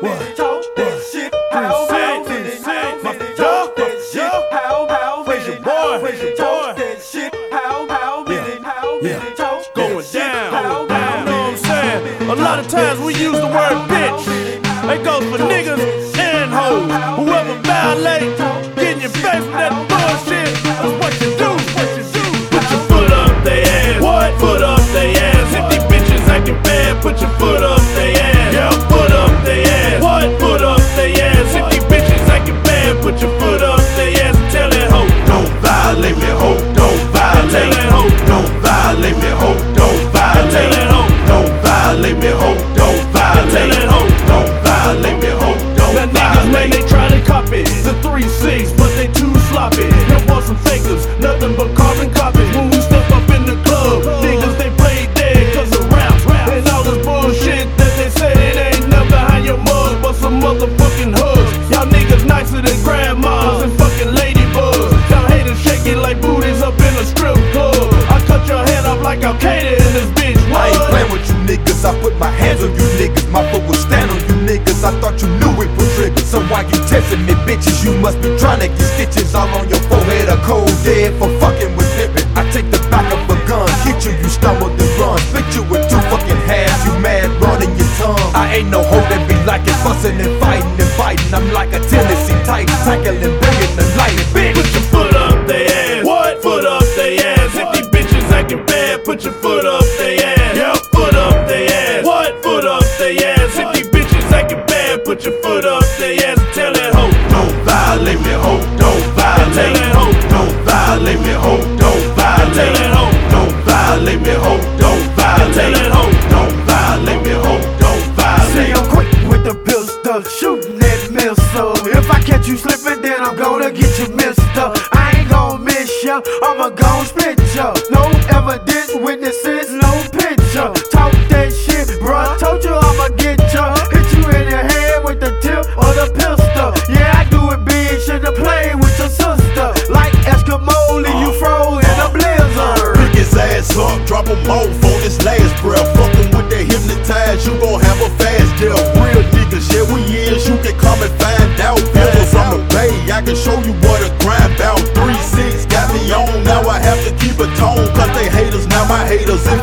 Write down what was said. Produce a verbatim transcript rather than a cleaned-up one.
minute, talk that shit. How, how, minute, my talk that shit. How, how, minute, how, minute, talk that shit. How, how, minute, how, minute, talk going down. How, how, you know what I'm saying? A lot of times we use the word bitch. It goes for niggas and hoes. Whoever violate, get in your face with that bullshit. That's what you do. What you do. Put your foot up they ass. What? Foot up they ass. If these bitches acting bad, put your foot up they ass. Yeah, foot up they ass. What? Foot up they ass. If these bitches acting bad, put your foot up they ass and tell that hoe, don't violate me, hoe. Don't violate. Tell that hoe, don't violate me, hoe. Don't violate. Tell that hoe, don't violate me, hoe. Don't violate. Tell that hoe, don't violate me, hoe. Don't now niggas, man, they try to copy the three six, but they too sloppy. They want some fakers, nothing but carbon copies. When we step up in the club, niggas, they play dead cause of raps and all this bullshit that they say. It ain't nothing behind your mug but some motherfucking hugs. Y'all niggas nicer than grandmas and fucking ladybugs. Y'all haters shaking like booties up in a strip club. I cut your head off like Al-Qaeda in this bitch. What? I ain't playing with you niggas, I put my hands on you niggas. My foot will stand on you niggas, I thought you knew it was triggered. So why you testing me, bitches? You must be trying to get stitches all on your forehead. A cold dead for fucking with pimpin'. I take the back of a gun, hit you, you stumble and run. Split you with two fucking halves, you mad, running your tongue. I ain't no hoe that be like it, fussing and fighting and biting. I'm like a Tennessee Titan, tackling, bringing the light, bitch. Put your foot up they ass. What? Foot up they ass. If these bitches acting bad, put your foot up they ass. Yeah, foot up they ass. What? Foot up they ass. If these bitches acting bad, put your foot up they ass and tell that hoe, don't violate me, hoe. Don't violate. Tell that hoe, don't violate me, hoe. Don't violate. Tell that hoe, don't violate me, hoe. Don't violate. Tell that hoe, don't violate me, hoe. Don't violate. See, I'm quick with the pistol, shooting that missile. If I catch you slipping, then I'm gonna get you, mister. I ain't gonna miss ya, I'ma gon' split ya. No evidence, witnesses, no picture. Talk that shit, bruh, told you I'ma get ya. Hit you in the head with the tip or the pistol. Yeah, I do it big, should've played with your sister. Like Eskimo, leave you froze in a blizzard. Pick his ass up, drop him off on his last breath. Fuckin' with that hypnotized, you gon' have a fast death. Real niggas, yeah, we is, you can come and find out. People from the Bay, I can show you what a grind out. three six got me on, now I have to keep a tone. Cause they haters, now my haters. If